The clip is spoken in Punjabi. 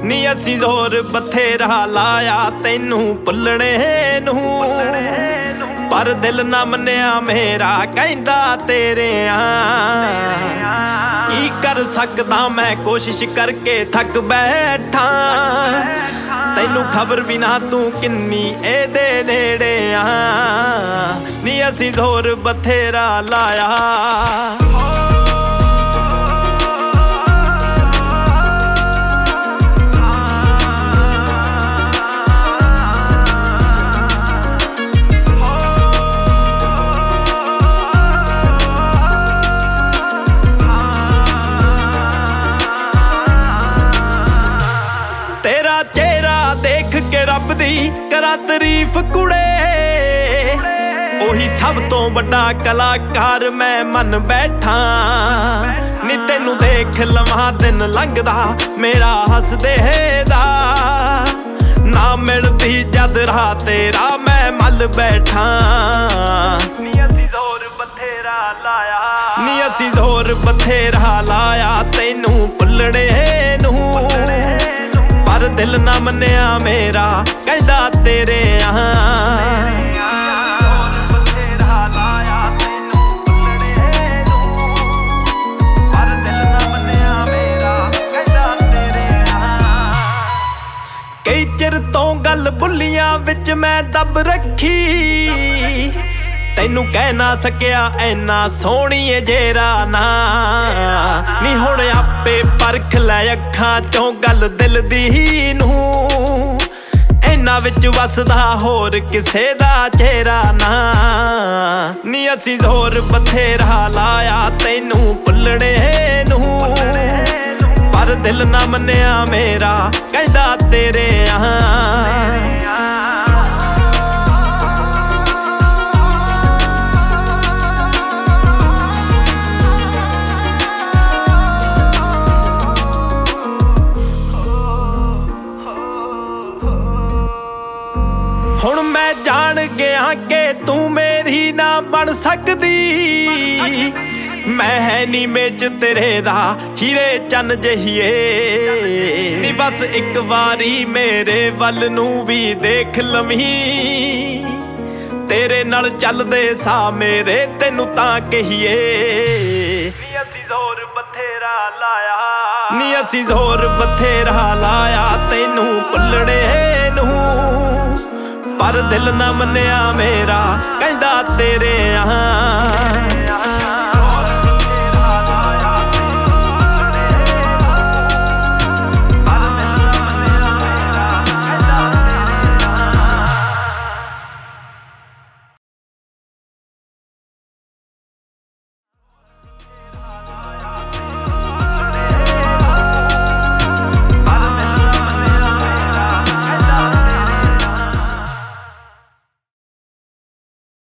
ਨੀ ਅਸੀਂ ਜ਼ੋਰ ਬਥੇਰਾ ਲਾਇਆ ਤੈਨੂੰ ਭੁੱਲਣੇ ਨੂੰ, ਪਰ ਦਿਲ ਨਾ ਮੰਨਿਆ ਮੇਰਾ ਕਹਿੰਦਾ ਤੇਰੇ ਆ। ਕੀ ਕਰ ਸਕਦਾ ਮੈਂ ਕੋਸ਼ਿਸ਼ ਕਰਕੇ ਥੱਕ ਬੈਠਾ, ਤੈਨੂੰ ਖਬਰ ਵੀ ਨਾ ਤੂੰ ਕਿੰਨੀ ਇਹਦੇ ਨੇੜੇ ਆ। ਨੀ ਅਸੀਂ ਜ਼ੋਰ ਬਥੇਰਾ ਲਾਇਆ। ਤੇਰਾ ਚਿਹਰਾ ਦੇਖ ਕੇ ਰੱਬ ਦੀ ਕਰਾਂ ਤਾਰੀਫ ਕੁੜੇ, ਉਹੀ ਸਭ ਤੋਂ ਵੱਡਾ ਕਲਾਕਾਰ ਮੈਂ ਮੰਨ ਬੈਠਾ। ਨੀ ਤੈਨੂੰ ਦੇਖ ਲਵਾਂ ਦਿਨ ਲੰਘਦਾ ਮੇਰਾ ਹੱਸਦੇ ਦਾ, ਨਾ ਮਿਲਦੀ ਜਦ ਰਾਹ ਤੇਰਾ ਮੈਂ ਮੱਲ ਬੈਠਾ। ਨੀ ਅਸੀਂ ਜ਼ੋਰ ਬਥੇਰਾ ਲਾਇਆ, ਨੀ ਅਸੀਂ ਜ਼ੋਰ ਬਥੇਰਾ ਲਾਇਆ ਤੈਨੂੰ ਭੁੱਲਣੇ ਨੂੰ, ਪਰ ਦਿਲ ਨਾ ਮੰਨਿਆ ਮੇਰਾ ਕਹਿੰਦਾ ਤੇਰੇ ਆ। ਕਈ ਚਿਰ ਤੋਂ ਗੱਲ ਬੁੱਲੀਆਂ ਵਿੱਚ ਮੈਂ ਦੱਬ ਰੱਖੀ, ਤੈਨੂੰ ਕਹਿ ਨਾ ਸਕਿਆ ਐਨਾ ਸੋਹਣੀਏ ਜੇਰਾ ਨਾ। ਨੀ ਹੁਣ ਆਪੇ ਪਰਖ ਲੈ ਅੱਖਾਂ ਚੋਂ ਗੱਲ ਦਿਲ ਦੀ ਨੂੰ, ਇਹਨਾਂ ਵਿੱਚ ਵਸਦਾ ਹੋਰ ਕਿਸੇ ਦਾ ਚਿਹਰਾ ਨਾ। ਨੀ ਅਸੀਂ ਜ਼ੋਰ ਬਥੇਰਾ ਲਾਇਆ ਤੈਨੂੰ ਭੁੱਲਣੇ ਨੂੰ, ਪਰ ਦਿਲ ਨਾ ਮੰਨਿਆ ਮੇਰਾ ਕਹਿੰਦਾ ਤੇਰੇ ਆ। ਹੁਣ ਮੈਂ ਜਾਣ ਗਿਆ ਕਿ ਤੂੰ ਮੇਰੀ ਨਾ ਬਣ ਸਕਦੀ, ਮੈਂ ਹੈ ਨੀ ਮੇਚ ਤੇਰੇ ਦਾ ਹੀਰੇ ਚੰਨ ਜਹੀਏ। ਨੀ ਬਸ ਇੱਕ ਵਾਰੀ ਮੇਰੇ ਵੱਲ ਨੂੰ ਵੀ ਦੇਖ ਲਵੀਂ, ਤੇਰੇ ਨਾਲ ਚੱਲਦੇ ਸਾਹ ਮੇਰੇ ਤੈਨੂੰ ਤਾਂ ਕਹੀਏ। ਨੀ ਅਸੀਂ ਜ਼ੋਰ ਬਥੇਰਾ ਲਾਇਆ, ਨੀ ਅਸੀਂ ਜ਼ੋਰ ਬਥੇਰਾ ਲਾਇਆ ਤੈਨੂੰ ਭੁੱਲਣੇ ਨੂੰ, ਪਰ ਦਿਲ ਨਾ ਮੰਨਿਆ ਮੇਰਾ ਕਹਿੰਦਾ ਤੇਰੇ ਆ।